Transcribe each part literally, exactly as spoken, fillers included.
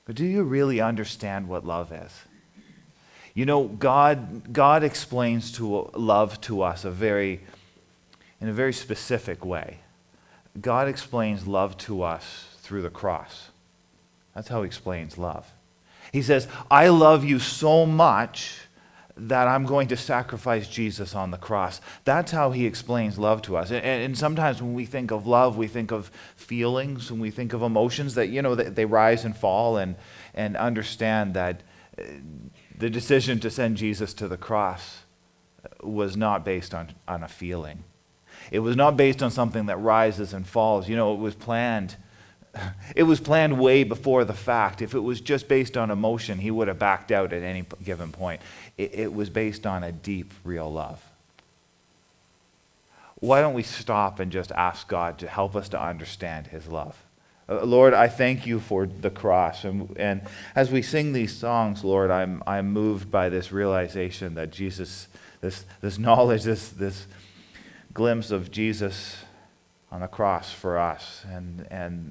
But do you really understand what love is? You know, God, God explains to love to us a very, in a very specific way. God explains love to us through the cross. That's how he explains love. He says, I love you so much that I'm going to sacrifice Jesus on the cross. That's how he explains love to us. And, and sometimes when we think of love, we think of feelings, and we think of emotions that, you know, they, they rise and fall, and, and understand that uh, the decision to send Jesus to the cross was not based on, on a feeling. It was not based on something that rises and falls. You know, it was planned. It was planned way before the fact. If it was just based on emotion, he would have backed out at any given point. It, it was based on a deep, real love. Why don't we stop and just ask God to help us to understand his love? Uh, Lord, I thank you for the cross. And, and as we sing these songs, Lord, I'm, I'm moved by this realization that Jesus, this, this knowledge, this, this glimpse of Jesus on the cross for us. And, and,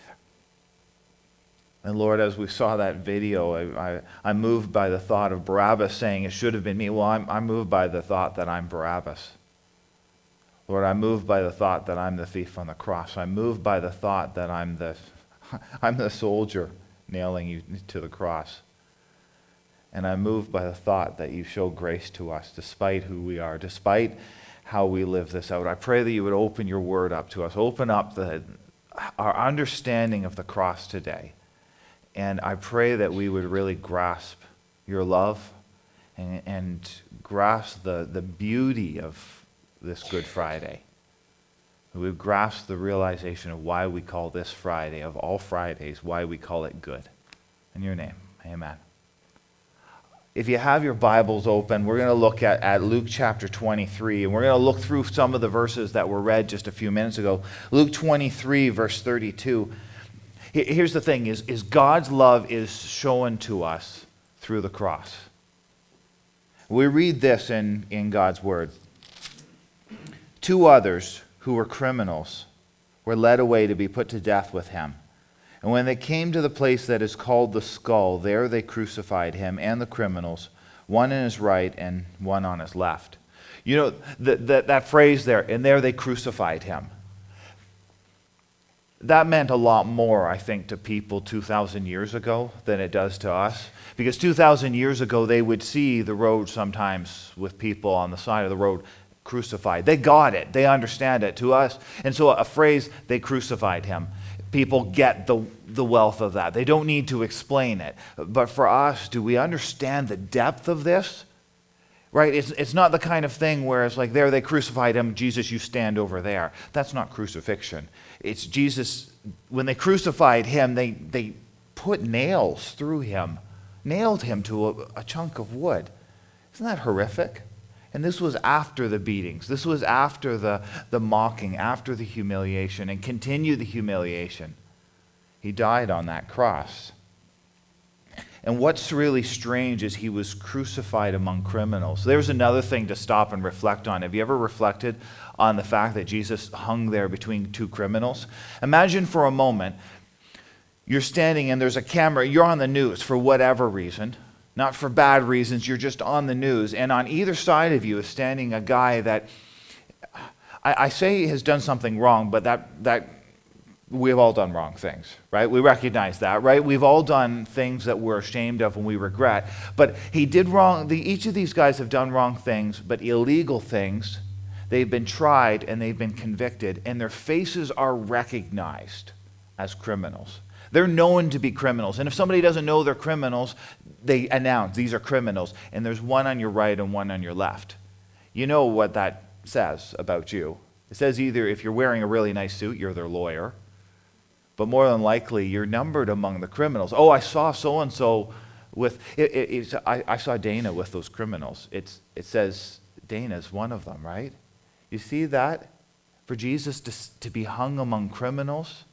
and Lord, as we saw that video, I, I, I'm moved by the thought of Barabbas saying it should have been me. Well, I'm, I'm moved by the thought that I'm Barabbas. Lord, I'm moved by the thought that I'm the thief on the cross. I'm moved by the thought that I'm the, I'm the soldier nailing you to the cross. And I'm moved by the thought that you show grace to us despite who we are, despite how we live this out. I pray that you would open your word up to us, open up the, our understanding of the cross today. And I pray that we would really grasp your love and, and grasp the, the beauty of this Good Friday. We would grasp the realization of why we call this Friday, of all Fridays, why we call it good. In your name, amen. If you have your Bibles open, we're going to look at, at Luke chapter twenty-three, and we're going to look through some of the verses that were read just a few minutes ago. Luke twenty-three, verse thirty-two. Here's the thing, is, is God's love is shown to us through the cross. We read this in, in God's word. Two others who were criminals were led away to be put to death with him. And when they came to the place that is called the Skull, there they crucified him and the criminals, one on his right and one on his left. You know, the, the, that phrase there, and there they crucified him. That meant a lot more, I think, to people two thousand years ago than it does to us. Because two thousand years ago, they would see the road sometimes with people on the side of the road crucified. They got it. They understand it. To us, and so a phrase, they crucified him. People get the, the wealth of that. They don't need to explain it. But for us, do we understand the depth of this? Right? It's, it's not the kind of thing where it's like, there they crucified him, Jesus, you stand over there. That's not crucifixion. It's Jesus, when they crucified him, they, they put nails through him, nailed him to a, a chunk of wood. Isn't that horrific? And this was after the beatings. This was after the, the mocking, after the humiliation, and continued the humiliation. He died on that cross. And what's really strange is he was crucified among criminals. There's another thing to stop and reflect on. Have you ever reflected on the fact that Jesus hung there between two criminals? Imagine for a moment, you're standing and there's a camera, you're on the news for whatever reason, not for bad reasons, you're just on the news, and on either side of you is standing a guy that, I, I say has done something wrong, but that that we've all done wrong things, right? We recognize that, right? We've all done things that we're ashamed of and we regret. But he did wrong. The, each of these guys have done wrong things, but illegal things. They've been tried and they've been convicted, and their faces are recognized as criminals. They're known to be criminals. And if somebody doesn't know they're criminals, they announce, these are criminals. And there's one on your right and one on your left. You know what that says about you. It says either if you're wearing a really nice suit, you're their lawyer. But more than likely, you're numbered among the criminals. Oh, I saw so-and-so with, it, it, it's, I, I saw Dana with those criminals. It's, it says Dana's one of them, right? You see that? For Jesus to, to be hung among criminals,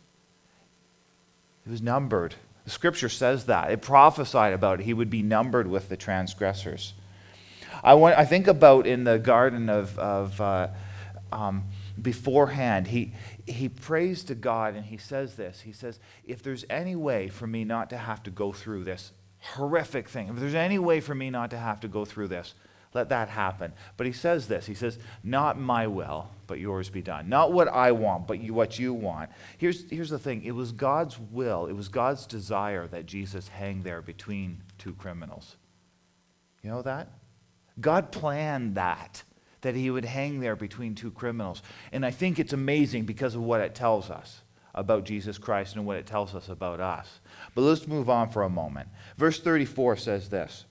he was numbered. The scripture says that. It prophesied about it. He would be numbered with the transgressors. I want. I think about in the Garden of, of uh, um, beforehand, he, he prays to God and he says this. He says, if there's any way for me not to have to go through this horrific thing, if there's any way for me not to have to go through this, let that happen. But he says this. He says, not my will, but yours be done. Not what I want, but you, what you want. Here's, here's the thing. It was God's will, it was God's desire that Jesus hang there between two criminals. You know that? God planned that, that he would hang there between two criminals. And I think it's amazing because of what it tells us about Jesus Christ and what it tells us about us. But let's move on for a moment. Verse thirty-four says this.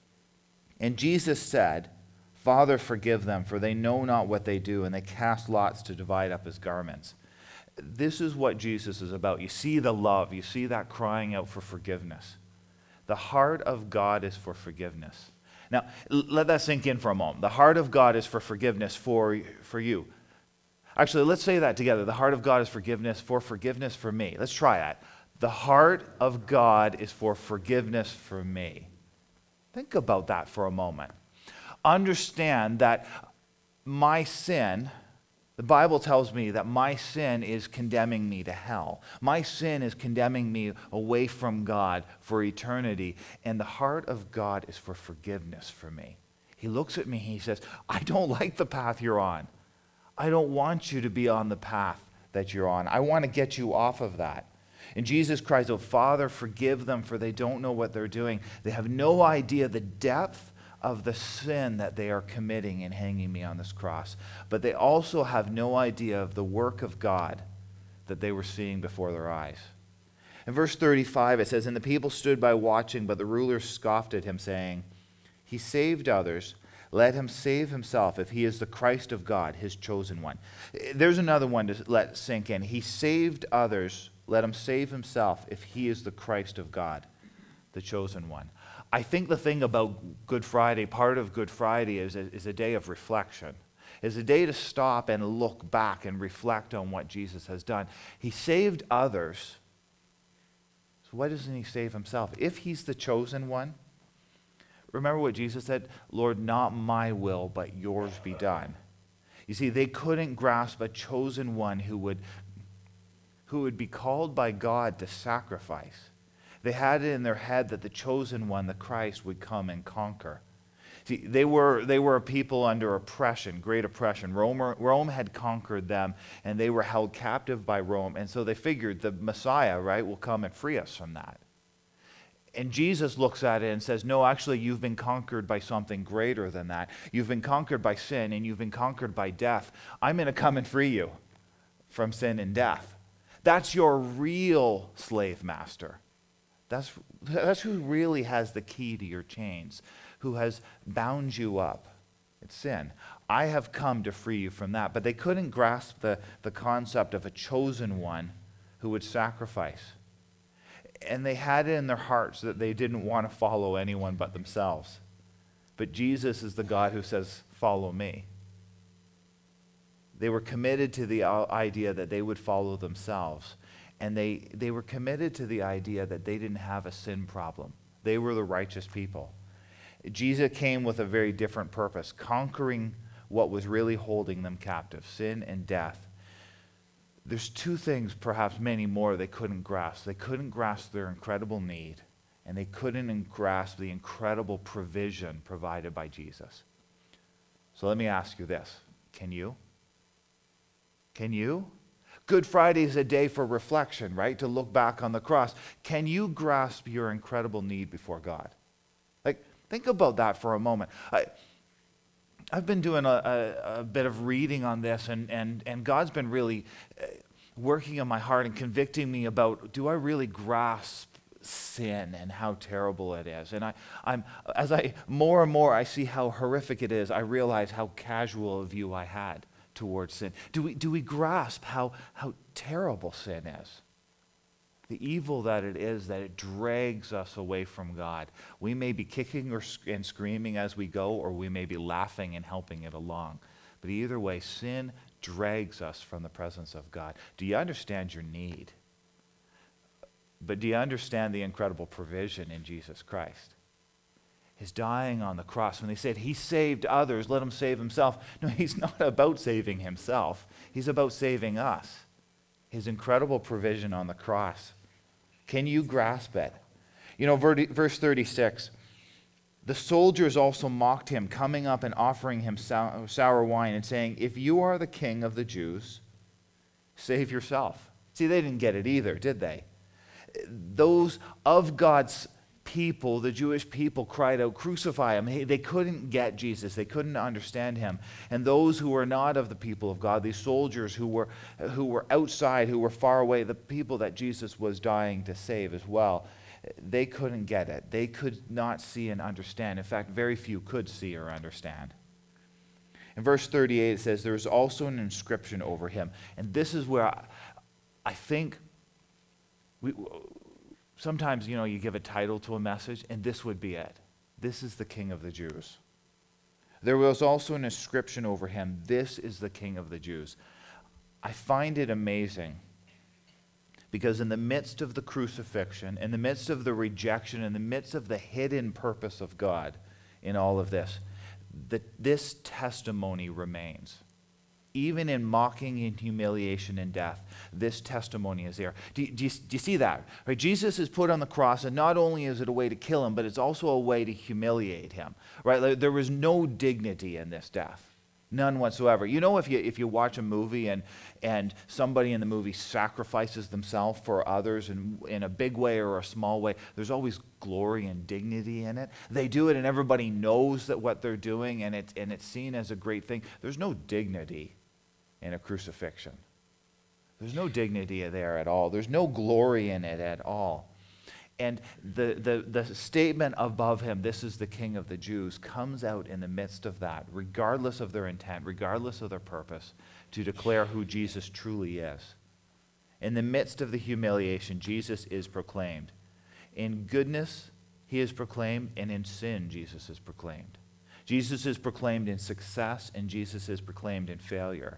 And Jesus said, Father, forgive them, for they know not what they do. And they cast lots to divide up his garments. This is what Jesus is about. You see the love. You see that crying out for forgiveness. The heart of God is for forgiveness. Now, let that sink in for a moment. The heart of God is for forgiveness for, for you. Actually, let's say that together. The heart of God is forgiveness for forgiveness for me. Let's try that. The heart of God is for forgiveness for me. Think about that for a moment. Understand that my sin, the Bible tells me that my sin is condemning me to hell. My sin is condemning me away from God for eternity. And the heart of God is for forgiveness for me. He looks at me and he says, I don't like the path you're on. I don't want you to be on the path that you're on. I want to get you off of that. And Jesus cries out, Father, forgive them, for they don't know what they're doing. They have no idea the depth of the sin that they are committing in hanging me on this cross. But they also have no idea of the work of God that they were seeing before their eyes. In verse thirty-five, it says, And the people stood by watching, but the rulers scoffed at him, saying, He saved others. Let him save himself if he is the Christ of God, his chosen one. There's another one to let sink in. He saved others. Let him save himself if he is the Christ of God, the chosen one. I think the thing about Good Friday, part of Good Friday is a, is a day of reflection. Is a day to stop and look back and reflect on what Jesus has done. He saved others. So why doesn't he save himself? If he's the chosen one, remember what Jesus said? Lord, not my will, but yours be done. You see, they couldn't grasp a chosen one who would who would be called by God to sacrifice. They had it in their head that the chosen one, the Christ, would come and conquer. See, they were, they were a people under oppression, great oppression. Rome, Rome had conquered them, and they were held captive by Rome. And so they figured the Messiah, right, will come and free us from that. And Jesus looks at it and says, no, actually, you've been conquered by something greater than that. You've been conquered by sin, and you've been conquered by death. I'm going to come and free you from sin and death. That's your real slave master. That's, that's who really has the key to your chains, who has bound you up. It's sin. I have come to free you from that. But they couldn't grasp the, the concept of a chosen one who would sacrifice. And they had it in their hearts that they didn't want to follow anyone but themselves. But Jesus is the God who says, follow me. They were committed to the idea that they would follow themselves. And they, they were committed to the idea that they didn't have a sin problem. They were the righteous people. Jesus came with a very different purpose, conquering what was really holding them captive, sin and death. There's two things, perhaps many more, they couldn't grasp. They couldn't grasp their incredible need, and they couldn't grasp the incredible provision provided by Jesus. So let me ask you this. Can you? Can you? Good Friday is a day for reflection, right? To look back on the cross. Can you grasp your incredible need before God? Like, think about that for a moment. I, I've been doing a, a, a bit of reading on this, and, and, and God's been really working on my heart and convicting me about, do I really grasp sin and how terrible it is? And I, I'm, as I more and more I see how horrific it is, I realize how casual a view I had towards sin. Do we, do we grasp how, how terrible sin is? The evil that it is, that it drags us away from God. We may be kicking or, and screaming as we go, or we may be laughing and helping it along. But either way, sin drags us from the presence of God. Do you understand your need? But do you understand the incredible provision in Jesus Christ? His dying on the cross. When they said he saved others, let him save himself. No, he's not about saving himself. He's about saving us. His incredible provision on the cross. Can you grasp it? You know, verse thirty-six, the soldiers also mocked him, coming up and offering him sour wine and saying, if you are the king of the Jews, save yourself. See, they didn't get it either, did they? Those of God's people, the Jewish people, cried out, crucify him. They couldn't get Jesus. They couldn't understand him. And those who were not of the people of God, these soldiers who were, who were outside, who were far away, the people that Jesus was dying to save as well, they couldn't get it. They could not see and understand. In fact, very few could see or understand. In verse thirty-eight, it says, there is also an inscription over him. And this is where I, I think we... Sometimes, you know, you give a title to a message, and this would be it. This is the King of the Jews. There was also an inscription over him, this is the King of the Jews. I find it amazing because in the midst of the crucifixion, in the midst of the rejection, in the midst of the hidden purpose of God in all of this, that this testimony remains. Even in mocking and humiliation and death, this testimony is there. Do you, do you, do you see that? Right? Jesus is put on the cross, and not only is it a way to kill him, but it's also a way to humiliate him. Right? Like, there was no dignity in this death. None whatsoever. You know, if you if you watch a movie and and somebody in the movie sacrifices themselves for others in, in a big way or a small way, there's always glory and dignity in it. They do it and everybody knows that what they're doing, and it's, and it's seen as a great thing. There's no dignity in a crucifixion. There's no dignity there at all. There's no glory in it at all. And the, the, the statement above him, this is the King of the Jews, comes out in the midst of that, regardless of their intent, regardless of their purpose, to declare who Jesus truly is. In the midst of the humiliation, Jesus is proclaimed. In goodness, he is proclaimed, and in sin, Jesus is proclaimed. Jesus is proclaimed in success, and Jesus is proclaimed in failure.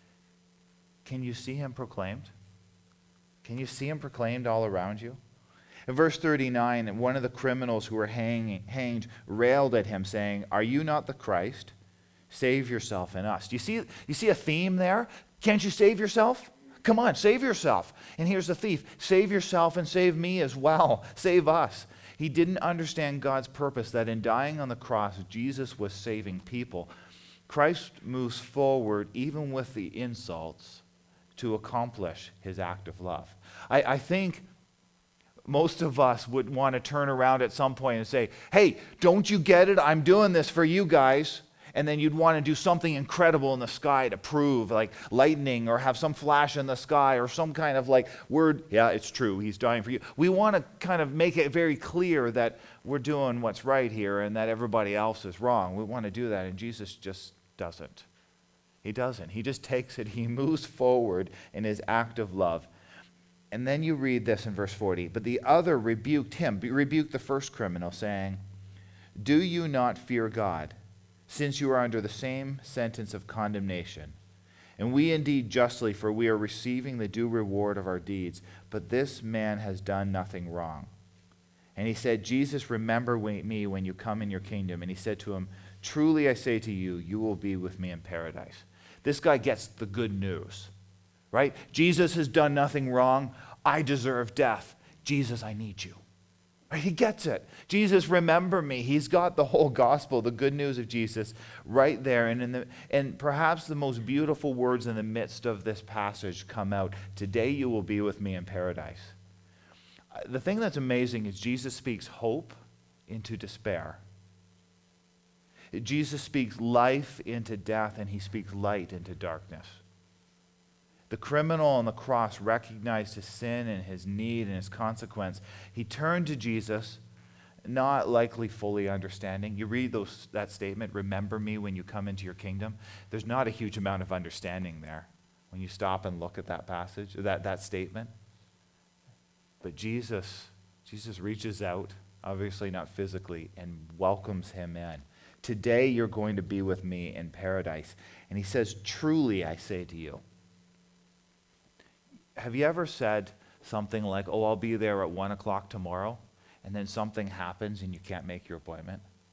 Can you see him proclaimed? Can you see him proclaimed all around you? In verse thirty-nine, one of the criminals who were hanging, hanged railed at him, saying, are you not the Christ? Save yourself and us. Do you see, you see a theme there? Can't you save yourself? Come on, save yourself. And here's the thief. Save yourself and save me as well. Save us. He didn't understand God's purpose, that in dying on the cross, Jesus was saving people. Christ moves forward even with the insults to accomplish his act of love. I, I think most of us would want to turn around at some point and say, hey, don't you get it? I'm doing this for you guys. And then you'd want to do something incredible in the sky to prove, like lightning, or have some flash in the sky, or some kind of like word, yeah, it's true, he's dying for you. We want to kind of make it very clear that we're doing what's right here and that everybody else is wrong. We want to do that, and Jesus just doesn't. He doesn't. He just takes it. He moves forward in his act of love. And then you read this in verse forty. But the other rebuked him, rebuked the first criminal, saying, do you not fear God, since you are under the same sentence of condemnation? And we indeed justly, for we are receiving the due reward of our deeds. But this man has done nothing wrong. And he said, Jesus, remember me when you come in your kingdom. And he said to him, truly I say to you, you will be with me in paradise. This guy gets the good news, right? Jesus has done nothing wrong. I deserve death. Jesus, I need you. Right? He gets it. Jesus, remember me. He's got the whole gospel, the good news of Jesus right there. And, in the, and perhaps the most beautiful words in the midst of this passage come out. Today you will be with me in paradise. The thing that's amazing is Jesus speaks hope into despair. Jesus speaks life into death, and he speaks light into darkness. The criminal on the cross recognized his sin and his need and his consequence. He turned to Jesus, not likely fully understanding. You read those, that statement, remember me when you come into your kingdom. There's not a huge amount of understanding there when you stop and look at that passage, that, that statement. But Jesus, Jesus reaches out, obviously not physically, and welcomes him in. Today you're going to be with me in paradise. And he says, truly I say to you. Have you ever said something like, oh, I'll be there at one o'clock tomorrow, and then something happens and you can't make your appointment?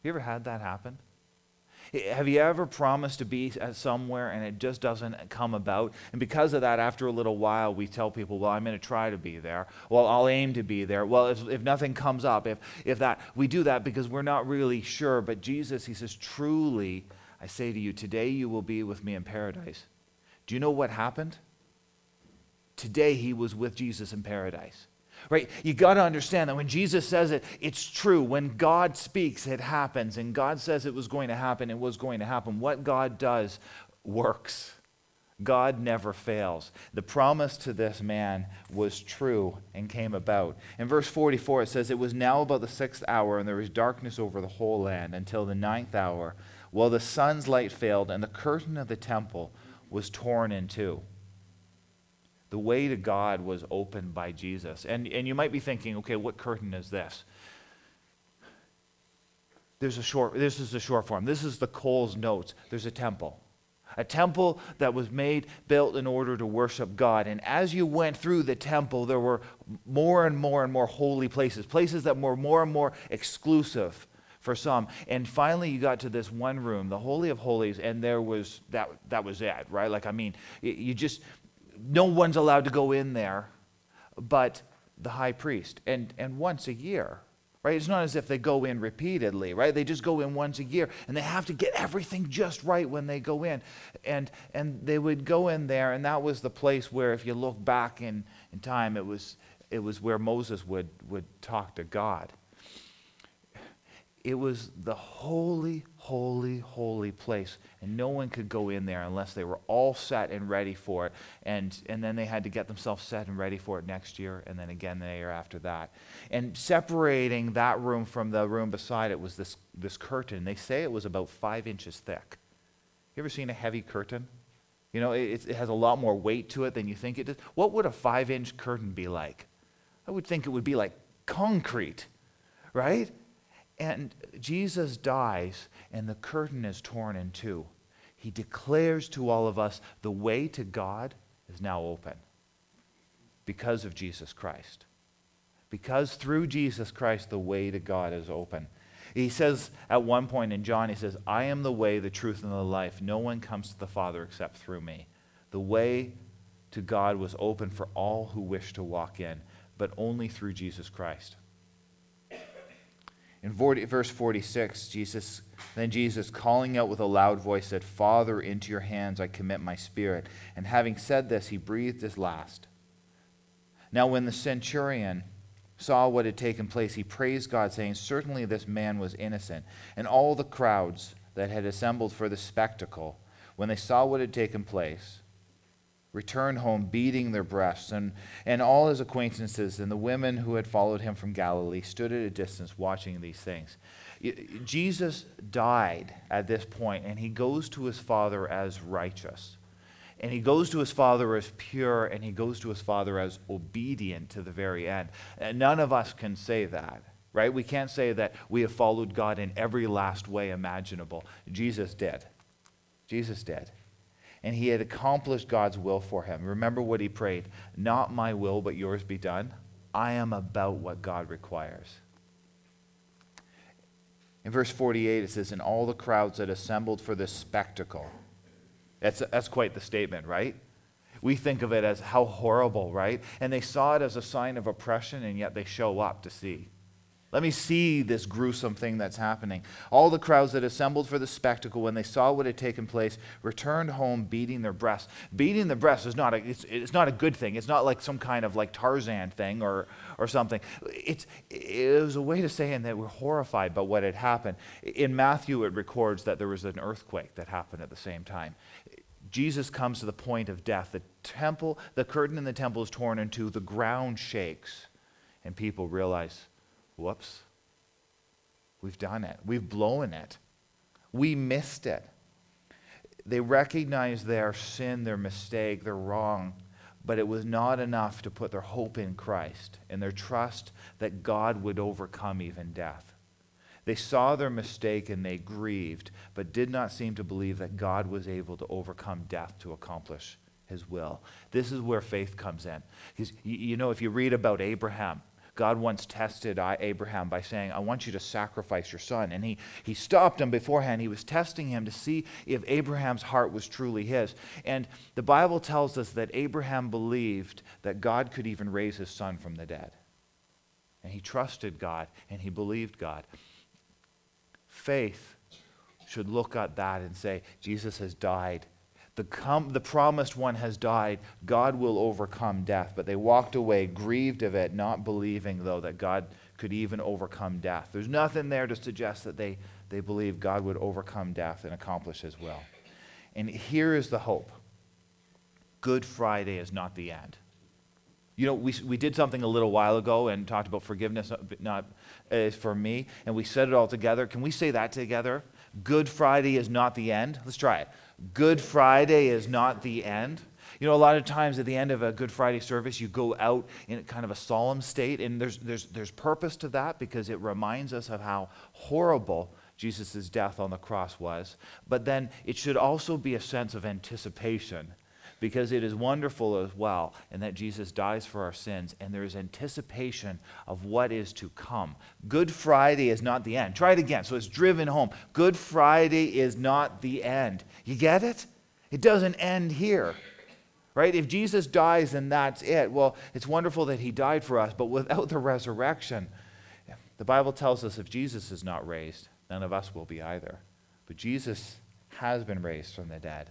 You ever had that happen? Have you ever promised to be at somewhere and it just doesn't come about? And because of that, after a little while, we tell people, well, I'm going to try to be there. Well, I'll aim to be there. Well, if, if nothing comes up, if, if that, we do that because we're not really sure. But Jesus, he says, truly, I say to you, today you will be with me in paradise. Do you know what happened? Today he was with Jesus in paradise. Right? You got to understand that when Jesus says it, it's true. When God speaks, it happens. And God says it was going to happen, it was going to happen. What God does works. God never fails. The promise to this man was true and came about. In verse forty-four, it says, it was now about the sixth hour, and there was darkness over the whole land until the ninth hour, while the sun's light failed, and the curtain of the temple was torn in two. The way to God was opened by Jesus. And, and you might be thinking, okay, what curtain is this? There's a short, this is the short form. This is the Coles Notes. There's a temple. A temple that was made, built in order to worship God. And as you went through the temple, there were more and more and more holy places, places that were more and more exclusive for some. And finally you got to this one room, the Holy of Holies, and there was, that, that was it, right? Like, I mean, you just... no one's allowed to go in there but the high priest, and, and once a year, right? It's not as if they go in repeatedly, right? They just go in once a year, and they have to get everything just right when they go in. And and they would go in there, and that was the place where, if you look back in, in time, it was it was where Moses would, would talk to God. It was the holy, holy, holy place. And no one could go in there unless they were all set and ready for it. And, and then they had to get themselves set and ready for it next year, and then again the year after that. And separating that room from the room beside it was this, this curtain. They say it was about five inches thick. You ever seen a heavy curtain? You know, it, it has a lot more weight to it than you think it does. What would a five-inch curtain be like? I would think it would be like concrete, right? And Jesus dies, and the curtain is torn in two. He declares to all of us the way to God is now open because of Jesus Christ. Because through Jesus Christ, the way to God is open. He says at one point in John, he says, I am the way, the truth, and the life. No one comes to the Father except through me. The way to God was open for all who wish to walk in, but only through Jesus Christ. In verse forty-six, Jesus, then Jesus, calling out with a loud voice, said, Father, into your hands I commit my spirit. And having said this, he breathed his last. Now when the centurion saw what had taken place, he praised God, saying, certainly this man was innocent. And all the crowds that had assembled for the spectacle, when they saw what had taken place, returned home beating their breasts, and, and all his acquaintances and the women who had followed him from Galilee stood at a distance watching these things. Jesus died at this point, and he goes to his Father as righteous. And he goes to his Father as pure, and he goes to his Father as obedient to the very end. And none of us can say that, right? We can't say that we have followed God in every last way imaginable. Jesus did. Jesus did. And he had accomplished God's will for him. Remember what he prayed, not my will, but yours be done. I am about what God requires. In verse forty-eight, it says, and all the crowds that assembled for this spectacle. That's, that's quite the statement, right? We think of it as how horrible, right? And they saw it as a sign of oppression, and yet they show up to see. Let me see this gruesome thing that's happening. All the crowds that assembled for the spectacle, when they saw what had taken place, returned home beating their breasts. Beating the breasts is not a, it's, it's not a good thing. It's not like some kind of like Tarzan thing or, or something. It's, it was a way of saying that we're horrified by what had happened. In Matthew, it records that there was an earthquake that happened at the same time. Jesus comes to the point of death. The temple, the curtain in the temple is torn in two. The ground shakes, and people realize, whoops, we've done it. We've blown it. We missed it. They recognized their sin, their mistake, their wrong, but it was not enough to put their hope in Christ and their trust that God would overcome even death. They saw their mistake and they grieved, but did not seem to believe that God was able to overcome death to accomplish his will. This is where faith comes in. Because, you know, if you read about Abraham, God once tested Abraham by saying, I want you to sacrifice your son. And he, he stopped him beforehand. He was testing him to see if Abraham's heart was truly his. And the Bible tells us that Abraham believed that God could even raise his son from the dead. And he trusted God, and he believed God. Faith should look at that and say, Jesus has died. The, com- the promised one has died. God will overcome death. But they walked away grieved of it, not believing, though, that God could even overcome death. There's nothing there to suggest that they, they believed God would overcome death and accomplish his will. And here is the hope. Good Friday is not the end. You know, we we did something a little while ago and talked about forgiveness, not uh, for me, and we said it all together. Can we say that together? Good Friday is not the end. Let's try it. Good Friday is not the end. You know, a lot of times at the end of a Good Friday service, you go out in kind of a solemn state, and there's there's there's purpose to that because it reminds us of how horrible Jesus' death on the cross was. But then it should also be a sense of anticipation, because it is wonderful as well, and that Jesus dies for our sins, and there is anticipation of what is to come. Good Friday is not the end. Try it again, so it's driven home. Good Friday is not the end. You get it? It doesn't end here, right? If Jesus dies, then that's it. Well, it's wonderful that he died for us, but without the resurrection, the Bible tells us if Jesus is not raised, none of us will be either. But Jesus has been raised from the dead.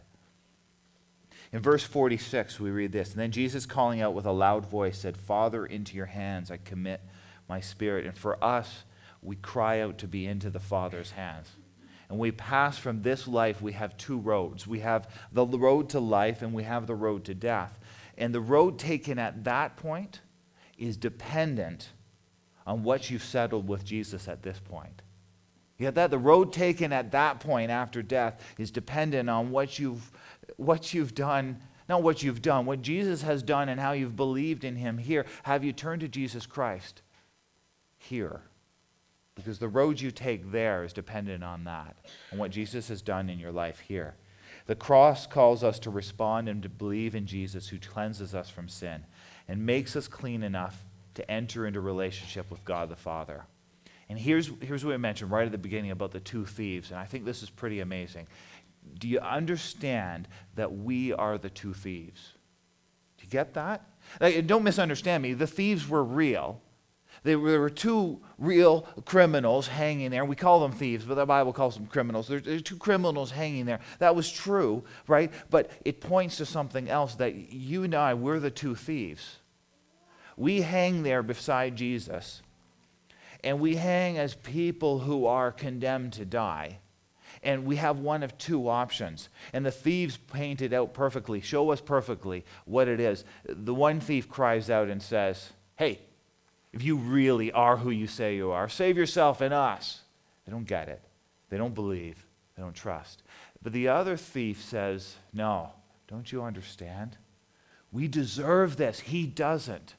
In verse forty-six, we read this, and then Jesus, calling out with a loud voice, said, Father, into your hands I commit my spirit. And for us, we cry out to be into the Father's hands. And we pass from this life, we have two roads. We have the road to life, and we have the road to death. And the road taken at that point is dependent on what you've settled with Jesus at this point. You get that? The road taken at that point after death is dependent on what you've what you've done, not what you've done, what Jesus has done and how you've believed in him here. Have you turned to Jesus Christ here? Because the road you take there is dependent on that, on what Jesus has done in your life here. The cross calls us to respond and to believe in Jesus, who cleanses us from sin and makes us clean enough to enter into relationship with God the Father. And here's, here's what I mentioned right at the beginning about the two thieves, and I think this is pretty amazing. Do you understand that we are the two thieves? Do you get that? Like, don't misunderstand me. The thieves were real. They were, there were two real criminals hanging there. We call them thieves, but the Bible calls them criminals. There's, there's two criminals hanging there. That was true, right? But it points to something else, that you and I, we're the two thieves. We hang there beside Jesus, and we hang as people who are condemned to die. And we have one of two options. And the thieves paint it out perfectly, show us perfectly what it is. The one thief cries out and says, hey, if you really are who you say you are, save yourself and us. They don't get it. They don't believe. They don't trust. But the other thief says, no, don't you understand? We deserve this. He doesn't.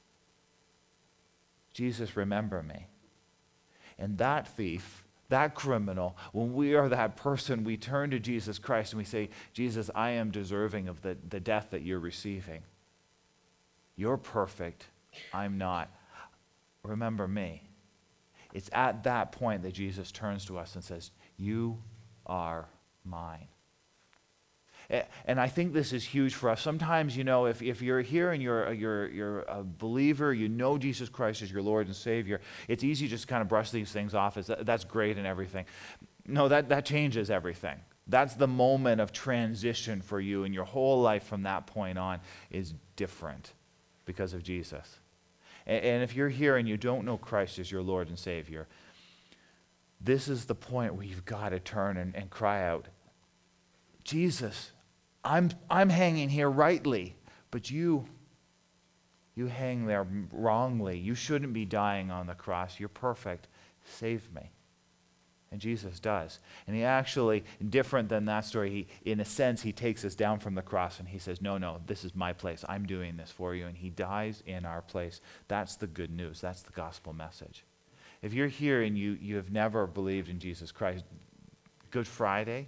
Jesus, remember me. And that thief, that criminal, when we are that person, we turn to Jesus Christ and we say, Jesus, I am deserving of the, the death that you're receiving. You're perfect. I'm not. Remember me. It's at that point that Jesus turns to us and says, you are mine. And I think this is huge for us. Sometimes, you know, if, if you're here and you're, you're, you're a believer, you know Jesus Christ as your Lord and Savior, it's easy just to kind of brush these things off as that, that's great and everything. No, that, that changes everything. That's the moment of transition for you, and your whole life from that point on is different because of Jesus. And, and if you're here and you don't know Christ as your Lord and Savior, this is the point where you've got to turn and, and cry out, Jesus, I'm I'm hanging here rightly, but you, you hang there wrongly. You shouldn't be dying on the cross. You're perfect. Save me. And Jesus does. And he actually, different than that story, he, in a sense, he takes us down from the cross and he says, no, no, this is my place. I'm doing this for you. And he dies in our place. That's the good news. That's the gospel message. If you're here and you, you have never believed in Jesus Christ, Good Friday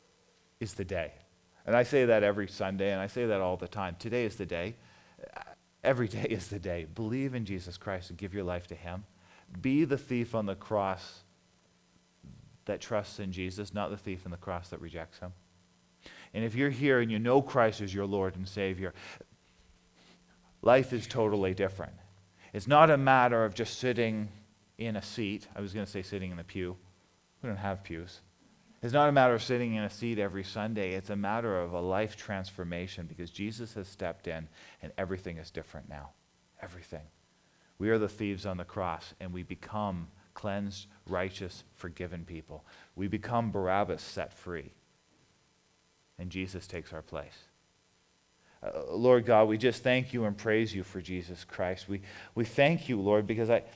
is the day. And I say that every Sunday, and I say that all the time. Today is the day. Every day is the day. Believe in Jesus Christ and give your life to him. Be the thief on the cross that trusts in Jesus, not the thief on the cross that rejects him. And if you're here and you know Christ as your Lord and Savior, life is totally different. It's not a matter of just sitting in a seat. I was going to say sitting in the pew. We don't have pews. It's not a matter of sitting in a seat every Sunday. It's a matter of a life transformation because Jesus has stepped in and everything is different now. Everything. We are the thieves on the cross and we become cleansed, righteous, forgiven people. We become Barabbas set free. And Jesus takes our place. Uh, Lord God, we just thank you and praise you for Jesus Christ. We, we thank you, Lord, because I...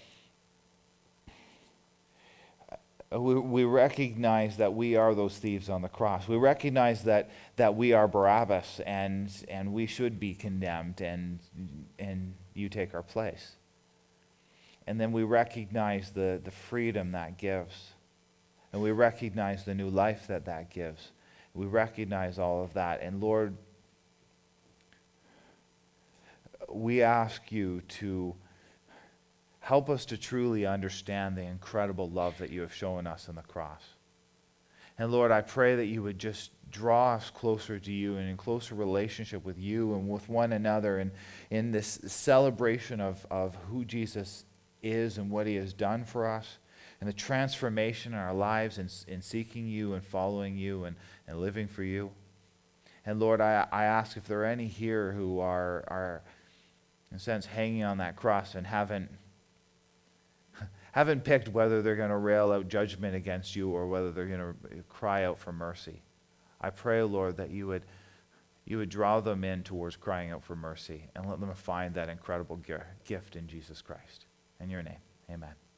We, we recognize that we are those thieves on the cross. We recognize that, that we are Barabbas and, and we should be condemned and, and you take our place. And then we recognize the, the freedom that gives. And we recognize the new life that that gives. We recognize all of that. And Lord, we ask you to help us to truly understand the incredible love that you have shown us on the cross. And Lord, I pray that you would just draw us closer to you and in closer relationship with you and with one another and in this celebration of, of who Jesus is and what he has done for us and the transformation in our lives in, in seeking you and following you and, and living for you. And Lord, I, I ask if there are any here who are, are, in a sense, hanging on that cross and haven't haven't picked whether they're going to rail out judgment against you or whether they're going to cry out for mercy. I pray, Lord, that you would you would draw them in towards crying out for mercy and let them find that incredible gift in Jesus Christ. In your name, amen.